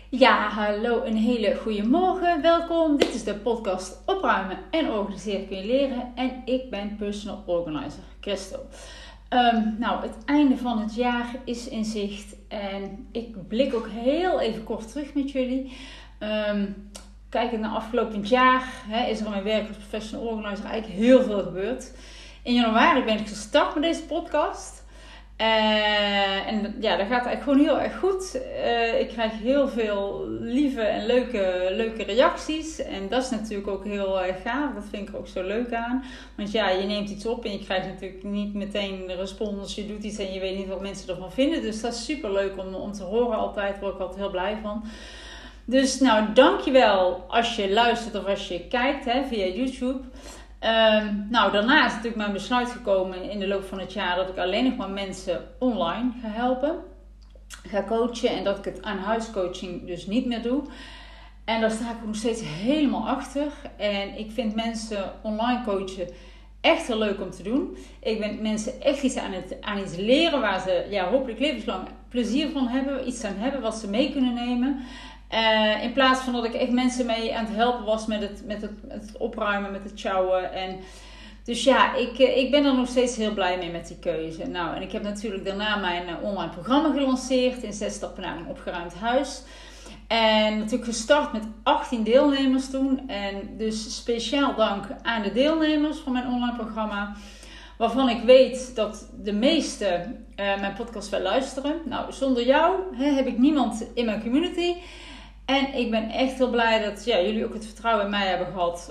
Ja, hallo, een hele goede morgen. Welkom. Dit is de podcast Opruimen en Organiseren kun je leren. En ik ben personal organizer, Christel. Het einde van het jaar is in zicht. En ik blik ook heel even kort terug met jullie. Kijkend naar afgelopen jaar is er aan mijn werk als professional organizer eigenlijk heel veel gebeurd. In januari ben ik gestart met deze podcast. Dat gaat eigenlijk gewoon heel erg goed. Ik krijg heel veel lieve en leuke reacties. En dat is natuurlijk ook heel gaaf. Dat vind ik er ook zo leuk aan. Want ja, je neemt iets op en je krijgt natuurlijk niet meteen de respons. Je doet iets en je weet niet wat mensen ervan vinden. Dus dat is super leuk om te horen altijd. Daar word ik altijd heel blij van. Dus dankjewel als je luistert of als je kijkt via YouTube. Daarna is natuurlijk mijn besluit gekomen in de loop van het jaar dat ik alleen nog maar mensen online ga helpen. Ga coachen en dat ik het aan huiscoaching dus niet meer doe. En daar sta ik nog steeds helemaal achter. En ik vind mensen online coachen echt heel leuk om te doen. Ik ben mensen echt iets aan iets leren waar ze hopelijk levenslang plezier van hebben. Iets aan hebben wat ze mee kunnen nemen. In plaats van dat ik echt mensen mee aan het helpen was met het opruimen, met het sjouwen. Dus ik ben er nog steeds heel blij mee met die keuze. En ik heb natuurlijk daarna mijn online programma gelanceerd in 6 stappen naar een opgeruimd huis. En natuurlijk gestart met 18 deelnemers toen. En dus speciaal dank aan de deelnemers van mijn online programma. Waarvan ik weet dat de meesten mijn podcast wel luisteren. Zonder jou heb ik niemand in mijn community. En ik ben echt heel blij dat jullie ook het vertrouwen in mij hebben gehad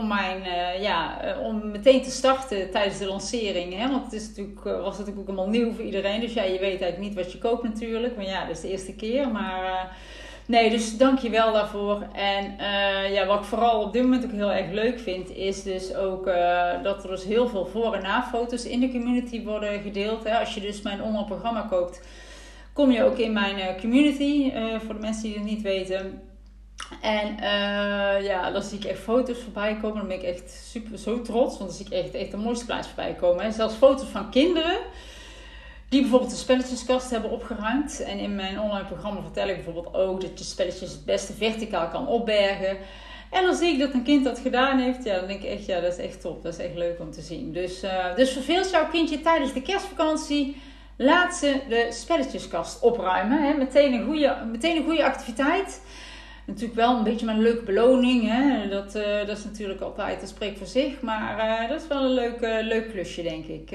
om meteen te starten tijdens de lancering. Want het was natuurlijk ook helemaal nieuw voor iedereen. Dus je weet eigenlijk niet wat je koopt natuurlijk. Maar dat is de eerste keer. Dus dank je wel daarvoor. En wat ik vooral op dit moment ook heel erg leuk vind, is dus ook dat er dus heel veel voor- en na-foto's in de community worden gedeeld. Als je dus mijn online programma koopt, kom je ook in mijn community, voor de mensen die het niet weten. En dan zie ik echt foto's voorbij komen. Dan ben ik echt zo trots, want dan zie ik echt de mooiste plaats voorbij komen. Zelfs foto's van kinderen die bijvoorbeeld de spelletjeskast hebben opgeruimd. En in mijn online programma vertel ik bijvoorbeeld ook dat je spelletjes het beste verticaal kan opbergen. En dan zie ik dat een kind dat gedaan heeft. Dan denk ik echt, dat is echt top. Dat is echt leuk om te zien. Dus verveelt jouw kindje tijdens de kerstvakantie, laat ze de spelletjeskast opruimen. Meteen een goede activiteit. Natuurlijk wel een beetje met een leuke beloning. Dat is natuurlijk altijd, dat spreekt voor zich. Maar dat is wel een leuk klusje, denk ik.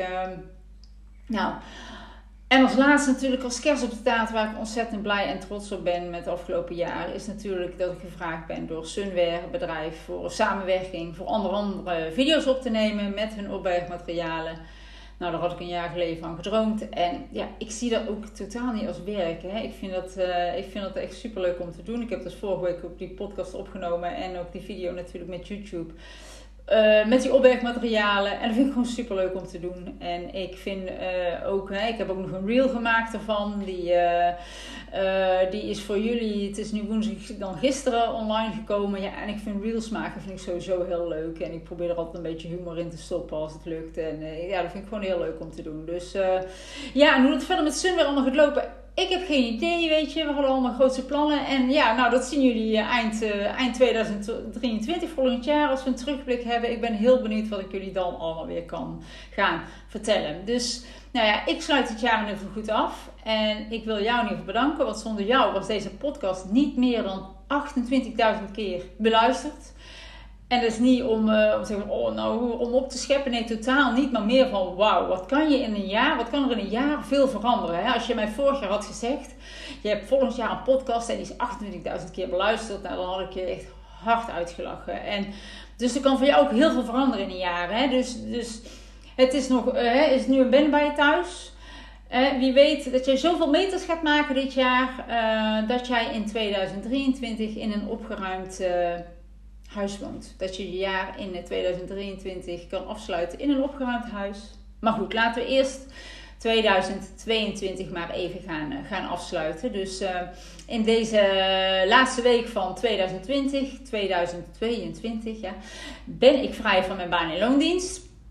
En als laatste natuurlijk als kerst op de taart, waar ik ontzettend blij en trots op ben met het afgelopen jaar, is natuurlijk dat ik gevraagd ben door Sunwear, het bedrijf, voor een samenwerking, voor onder andere video's op te nemen met hun opbergmaterialen. Daar had ik een jaar geleden van gedroomd. En ik zie dat ook totaal niet als werk. Ik vind dat echt super leuk om te doen. Ik heb dus vorige week ook die podcast opgenomen en ook die video natuurlijk met YouTube. Met die opbergmaterialen. En dat vind ik gewoon super leuk om te doen. En ik vind ook, ik heb ook nog een reel gemaakt ervan. Die is voor jullie, het is nu woensdag dan gisteren online gekomen. En ik vind reels maken vind ik sowieso heel leuk. En ik probeer er altijd een beetje humor in te stoppen als het lukt. En dat vind ik gewoon heel leuk om te doen. Dus en hoe het verder met Sunwear allemaal gaat lopen, ik heb geen idee, weet je. We hadden allemaal grootse plannen. En dat zien jullie eind 2023, volgend jaar, als we een terugblik hebben. Ik ben heel benieuwd wat ik jullie dan allemaal weer kan gaan vertellen. Dus, ik sluit het jaar in ieder geval goed af. En ik wil jou in ieder geval bedanken. Want zonder jou was deze podcast niet meer dan 28.000 keer beluisterd. En dat is niet om op te scheppen. Nee, totaal niet. Maar meer van, wauw, wat kan er in een jaar veel veranderen? Als je mij vorig jaar had gezegd, je hebt volgend jaar een podcast en die is 28.000 keer beluisterd. Dan had ik je echt hard uitgelachen. En dus er kan voor jou ook heel veel veranderen in een jaar. Dus het is nu een ben bij je thuis. Wie weet dat jij zoveel meters gaat maken dit jaar, dat jij in 2023 in een opgeruimd huis woont. Dat je je jaar in 2023 kan afsluiten in een opgeruimd huis. Maar goed, laten we eerst 2022 maar even gaan afsluiten. Dus in deze laatste week van 2022 ben ik vrij van mijn baan- en loondienst.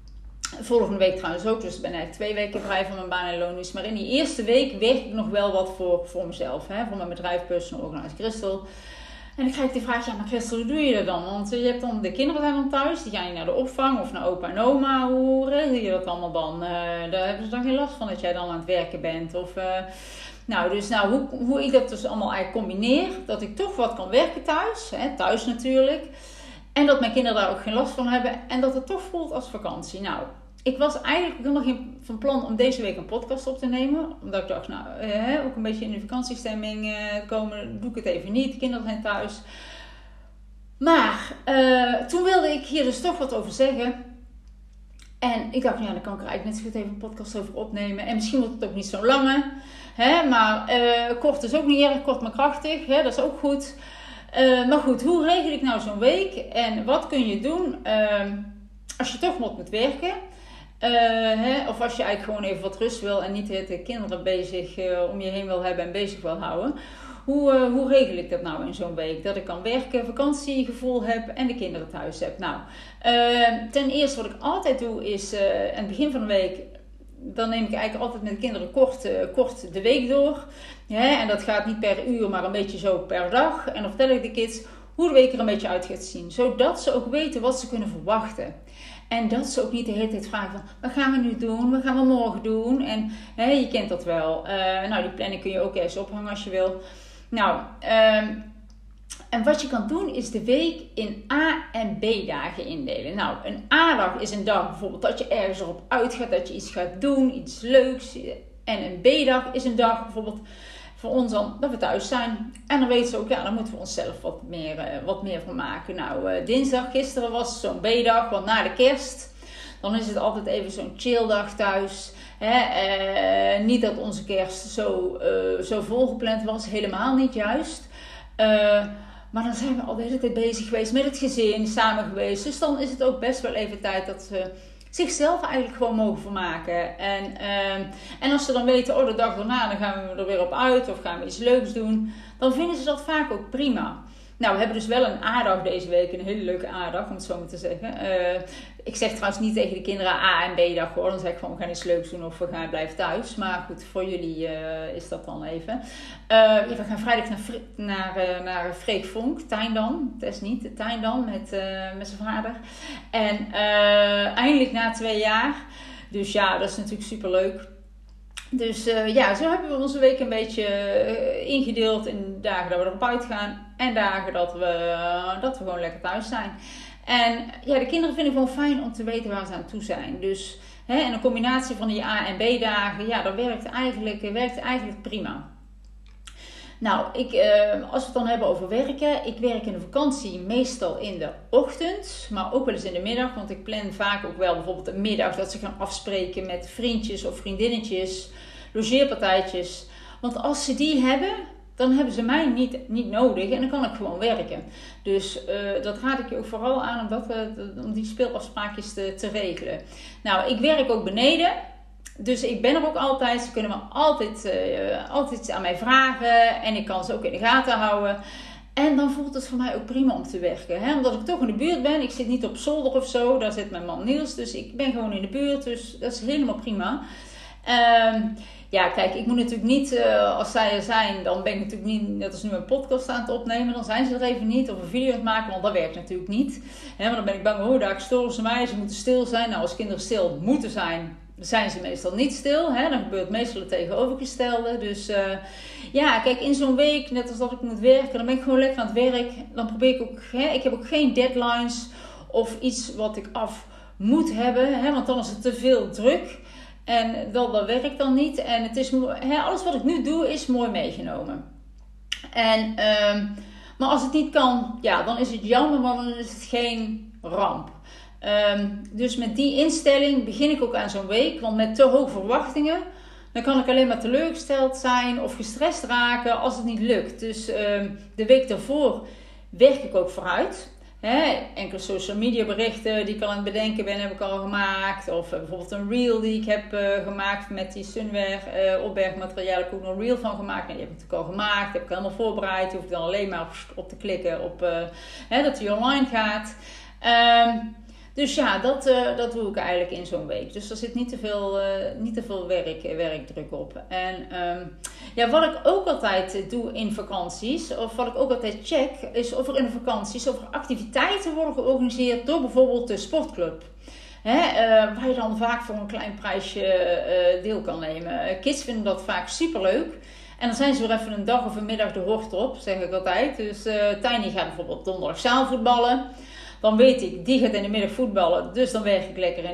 Volgende week trouwens ook, dus ik ben eigenlijk 2 weken vrij van mijn baan en loondienst. Maar in die eerste week werk ik nog wel wat voor mezelf, hè, voor mijn bedrijf Personal Organizer Christel. En dan krijg ik de vraag, ja maar Christel, hoe doe je dat dan? Want je hebt dan, de kinderen zijn dan thuis, die gaan niet naar de opvang of naar opa en oma. Hoe regel je dat allemaal dan? Daar hebben ze dan geen last van dat jij dan aan het werken bent. Hoe ik dat dus allemaal eigenlijk combineer, dat ik toch wat kan werken thuis, hè, thuis natuurlijk. En dat mijn kinderen daar ook geen last van hebben en dat het toch voelt als vakantie. Nou, ik was eigenlijk helemaal geen van plan om deze week een podcast op te nemen. Omdat ik dacht, ook een beetje in de vakantiestemming komen, doe ik het even niet. De kinderen zijn thuis. Maar toen wilde ik hier dus toch wat over zeggen. En ik dacht, ja, dan kan ik er eigenlijk net zo goed even een podcast over opnemen. En misschien wordt het ook niet zo lange. Maar kort is ook niet erg, kort maar krachtig. Dat is ook goed. Maar goed, hoe regel ik nou zo'n week? En wat kun je doen als je toch moet werken? Of als je eigenlijk gewoon even wat rust wil en niet de kinderen bezig om je heen wil hebben en bezig wil houden. Hoe regel ik dat nou in zo'n week? Dat ik kan werken, vakantiegevoel heb en de kinderen thuis heb. Nou, ten eerste wat ik altijd doe is aan het begin van de week, dan neem ik eigenlijk altijd met de kinderen kort de week door. En dat gaat niet per uur, maar een beetje zo per dag. En dan vertel ik de kids hoe de week er een beetje uit gaat zien. Zodat ze ook weten wat ze kunnen verwachten. En dat ze ook niet de hele tijd vragen van, wat gaan we nu doen? Wat gaan we morgen doen? En je kent dat wel. Die planning kun je ook ergens ophangen als je wil. Nou, en wat je kan doen is de week in A- en B-dagen indelen. Nou, een A-dag is een dag bijvoorbeeld dat je ergens erop uitgaat, dat je iets gaat doen, iets leuks. En een B-dag is een dag bijvoorbeeld voor ons dan dat we thuis zijn. En dan weten ze ook, ja, dan moeten we onszelf wat meer van maken. Nou, dinsdag, gisteren was zo'n B-dag, want na de kerst, dan is het altijd even zo'n chilldag thuis. Niet dat onze kerst zo volgepland was, helemaal niet juist. Maar dan zijn we al de hele tijd bezig geweest met het gezin, samen geweest. Dus dan is het ook best wel even tijd dat ze zichzelf eigenlijk gewoon mogen vermaken. En als ze dan weten, de dag daarna dan gaan we er weer op uit of gaan we iets leuks doen, dan vinden ze dat vaak ook prima. Nou, we hebben dus wel een A-dag deze week, een hele leuke A-dag om het zo maar te zeggen. Ik zeg trouwens niet tegen de kinderen A- en B-dag hoor, dan zeg ik gewoon we gaan iets leuks doen of we gaan blijven thuis. Maar goed, voor jullie is dat dan even. We gaan vrijdag naar Freek Vonk, Tuindam. Dat is niet, de Tuindam met zijn vader. En eindelijk na 2 jaar. Dus ja, dat is natuurlijk superleuk. Dus zo hebben we onze week een beetje ingedeeld in dagen dat we erop uitgaan en dagen dat we gewoon lekker thuis zijn. En ja, de kinderen vinden het gewoon fijn om te weten waar ze aan toe zijn. Dus en een combinatie van die A- en B-dagen, ja, dat werkt eigenlijk prima. Nou, als we het dan hebben over werken. Ik werk in de vakantie meestal in de ochtend, maar ook wel eens in de middag. Want ik plan vaak ook wel bijvoorbeeld een middag dat ze gaan afspreken met vriendjes of vriendinnetjes, logeerpartijtjes. Want als ze die hebben, dan hebben ze mij niet nodig en dan kan ik gewoon werken. Dus dat raad ik je ook vooral aan om die speelafspraakjes te regelen. Nou, ik werk ook beneden. Dus ik ben er ook altijd. Ze kunnen me altijd aan mij vragen. En ik kan ze ook in de gaten houden. En dan voelt het voor mij ook prima om te werken. Omdat ik toch in de buurt ben. Ik zit niet op zolder of zo. Daar zit mijn man Niels. Dus ik ben gewoon in de buurt. Dus dat is helemaal prima. Kijk, ik moet natuurlijk niet, als zij er zijn, dan ben ik natuurlijk niet, net als nu een podcast aan het opnemen, dan zijn ze er even niet, of een video aan het maken, want dat werkt natuurlijk niet. Want dan ben ik bang, daar storen ze mij, ze moeten stil zijn. Nou, als kinderen stil moeten zijn ze meestal niet stil. Dan gebeurt meestal het tegenovergestelde. Dus kijk, in zo'n week, net als dat ik moet werken, dan ben ik gewoon lekker aan het werk. Dan probeer ik ook, ik heb ook geen deadlines of iets wat ik af moet hebben, want dan is het te veel druk. En dat werkt dan niet. En het is, alles wat ik nu doe is mooi meegenomen. Maar als het niet kan, ja, dan is het jammer, maar dan is het geen ramp. Dus met die instelling begin ik ook aan zo'n week. Want met te hoge verwachtingen, dan kan ik alleen maar teleurgesteld zijn of gestrest raken als het niet lukt. Dus de week daarvoor werk ik ook vooruit. Enkele social media berichten die ik al aan het bedenken ben, heb ik al gemaakt. Of bijvoorbeeld een reel die ik heb gemaakt met die Sunwear opbergmateriaal. Heb ik ook nog een reel van gemaakt. Die heb ik natuurlijk al gemaakt. Heb ik helemaal voorbereid. Die hoef ik dan alleen maar op te klikken op dat die online gaat. Dus ja, dat doe ik eigenlijk in zo'n week. Dus er zit niet te veel werkdruk op. En wat ik ook altijd doe in vakanties, of wat ik ook altijd check, is of er in de vakanties activiteiten worden georganiseerd door bijvoorbeeld de sportclub. Waar je dan vaak voor een klein prijsje deel kan nemen. Kids vinden dat vaak superleuk. En dan zijn ze weer even een dag of een middag de hort op, zeg ik altijd. Dus Tiny gaat bijvoorbeeld donderdag zaalvoetballen. Dan weet ik, die gaat in de middag voetballen. Dus dan werk ik lekker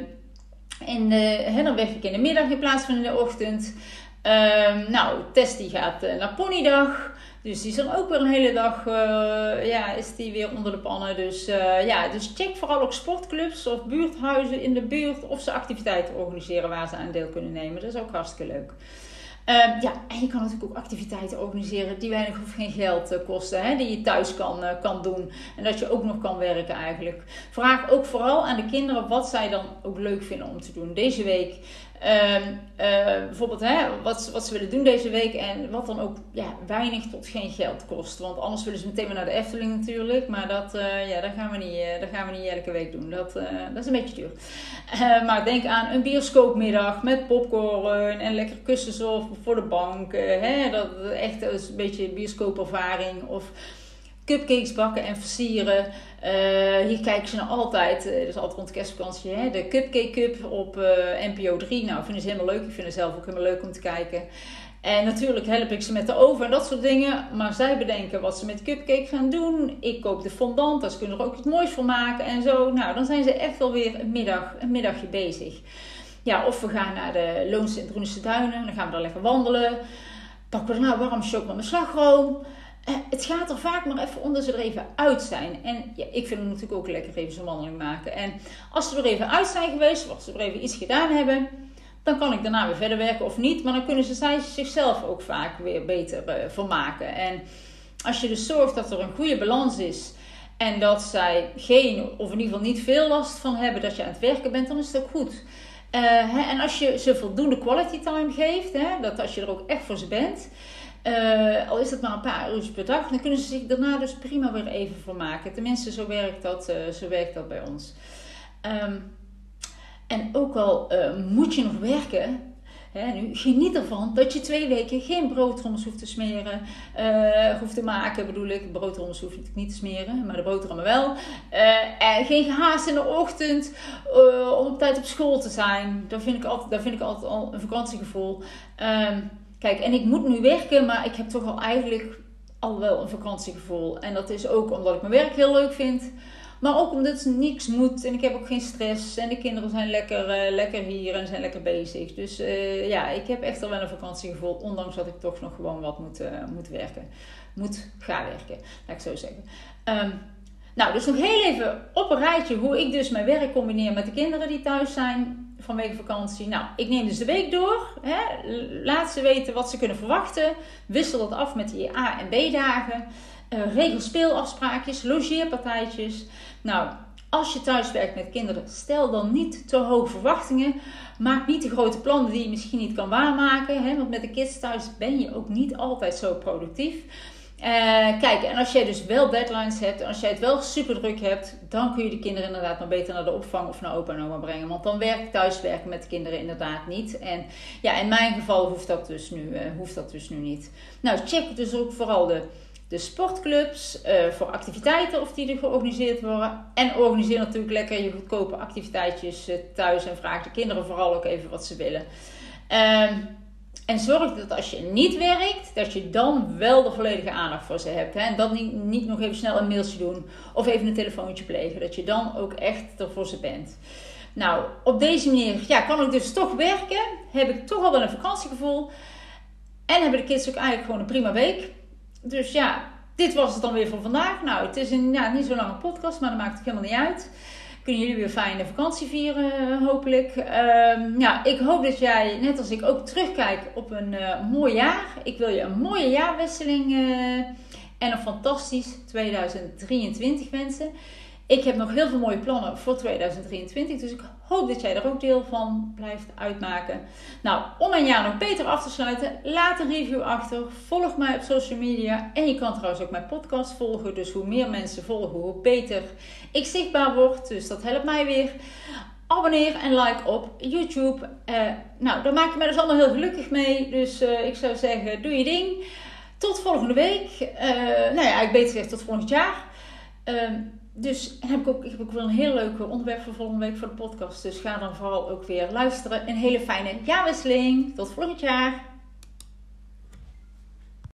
dan werk ik in de middag in plaats van in de ochtend. Tess die gaat naar ponydag. Dus die is dan ook weer een hele dag, is die weer onder de pannen. Dus check vooral ook sportclubs of buurthuizen in de buurt. Of ze activiteiten organiseren waar ze aan deel kunnen nemen. Dat is ook hartstikke leuk. En je kan natuurlijk ook activiteiten organiseren die weinig of geen geld kosten. Die je thuis kan doen. En dat je ook nog kan werken eigenlijk. Vraag ook vooral aan de kinderen wat zij dan ook leuk vinden om te doen. Deze week bijvoorbeeld wat ze willen doen deze week. En wat dan ook weinig tot geen geld kost. Want anders willen ze meteen weer naar de Efteling natuurlijk. Maar dat gaan we niet elke week doen. Dat is een beetje duur. Maar denk aan een bioscoopmiddag met popcorn en lekker kussens voor de bank. Dat echt is een beetje bioscoopervaring. Of cupcakes bakken en versieren. Hier kijken ze nou altijd, dat is altijd rond de kerstvakantie, de Cupcake Cup op NPO 3. Nou, vinden ze helemaal leuk. Ik vind het zelf ook helemaal leuk om te kijken. En natuurlijk help ik ze met de oven en dat soort dingen. Maar zij bedenken wat ze met cupcake gaan doen. Ik koop de fondant, daar kunnen ze er ook iets moois van maken en zo. Nou, dan zijn ze echt wel weer een middagje bezig. Ja, of we gaan naar de Loonse en Drunense Duinen. Dan gaan we daar lekker wandelen. Pakken we daarna warm chocola met slagroom. Het gaat er vaak maar even om dat ze er even uit zijn. En ik vind het natuurlijk ook lekker even zo'n wandeling maken. En als ze er even uit zijn geweest, of ze er even iets gedaan hebben, dan kan ik daarna weer verder werken of niet. Maar dan kunnen zij zichzelf ook vaak weer beter vermaken. En als je dus zorgt dat er een goede balans is en dat zij geen, of in ieder geval niet veel last van hebben dat je aan het werken bent, dan is het ook goed. En als je ze voldoende quality time geeft, dat als je er ook echt voor ze bent, al is het maar een paar uur per dag, dan kunnen ze zich daarna dus prima weer even vermaken. Tenminste, zo werkt dat bij ons. En ook al moet je nog werken, nu geniet ervan dat je 2 weken geen broodtrommels hoeft te smeren, hoeft te maken, bedoel ik. Broodtrommels hoef je natuurlijk niet te smeren, maar de boterhammen wel. En geen gehaast in de ochtend om op tijd op school te zijn. Dat vind ik altijd al een vakantiegevoel. Kijk, en ik moet nu werken, maar ik heb toch al eigenlijk al wel een vakantiegevoel. En dat is ook omdat ik mijn werk heel leuk vind. Maar ook omdat het niks moet en ik heb ook geen stress. En de kinderen zijn lekker hier en zijn lekker bezig. Dus ik heb echt al wel een vakantiegevoel. Ondanks dat ik toch nog gewoon wat moet werken. Ga werken, laat ik zo zeggen. Dus nog heel even op een rijtje hoe ik dus mijn werk combineer met de kinderen die thuis zijn vanwege vakantie. Nou, ik neem dus de week door. Laat ze weten wat ze kunnen verwachten. Wissel dat af met die A- en B-dagen. Regel speelafspraakjes, logeerpartijtjes. Nou, als je thuis werkt met kinderen, stel dan niet te hoge verwachtingen. Maak niet te grote plannen die je misschien niet kan waarmaken. Want met de kids thuis ben je ook niet altijd zo productief. Kijk, en als jij dus wel deadlines hebt en als jij het wel super druk hebt, dan kun je de kinderen inderdaad maar beter naar de opvang of naar opa en oma brengen. Want dan werkt thuiswerken met de kinderen inderdaad niet. En ja, in mijn geval hoeft dat dus nu niet. Nou, check dus ook vooral de sportclubs voor activiteiten of die er georganiseerd worden. En organiseer natuurlijk lekker je goedkope activiteitjes thuis en vraag de kinderen vooral ook even wat ze willen. En zorg dat als je niet werkt, dat je dan wel de volledige aandacht voor ze hebt. En dan niet nog even snel een mailtje doen of even een telefoontje plegen. Dat je dan ook echt er voor ze bent. Nou, op deze manier kan ik dus toch werken. Heb ik toch al wel een vakantiegevoel. En hebben de kids ook eigenlijk gewoon een prima week. Dus dit was het dan weer voor vandaag. Nou, het is niet zo lange podcast, maar dat maakt het helemaal niet uit. Kunnen jullie weer fijne vakantie vieren, hopelijk. Ik hoop dat jij, net als ik, ook terugkijkt op een mooi jaar. Ik wil je een mooie jaarwisseling en een fantastisch 2023 wensen. Ik heb nog heel veel mooie plannen voor 2023. Dus ik hoop dat jij er ook deel van blijft uitmaken. Nou, om mijn jaar nog beter af te sluiten, laat een review achter. Volg mij op social media. En je kan trouwens ook mijn podcast volgen. Dus hoe meer mensen volgen, hoe beter ik zichtbaar word. Dus dat helpt mij weer. Abonneer en like op YouTube. Nou, daar maak je mij dus allemaal heel gelukkig mee. Dus ik zou zeggen, doe je ding. Tot volgende week. Ik beter gezegd tot volgend jaar. Dus ik heb ook wel een heel leuk onderwerp voor volgende week voor de podcast. Dus ga dan vooral ook weer luisteren. Een hele fijne jaarwisseling. Tot volgend jaar.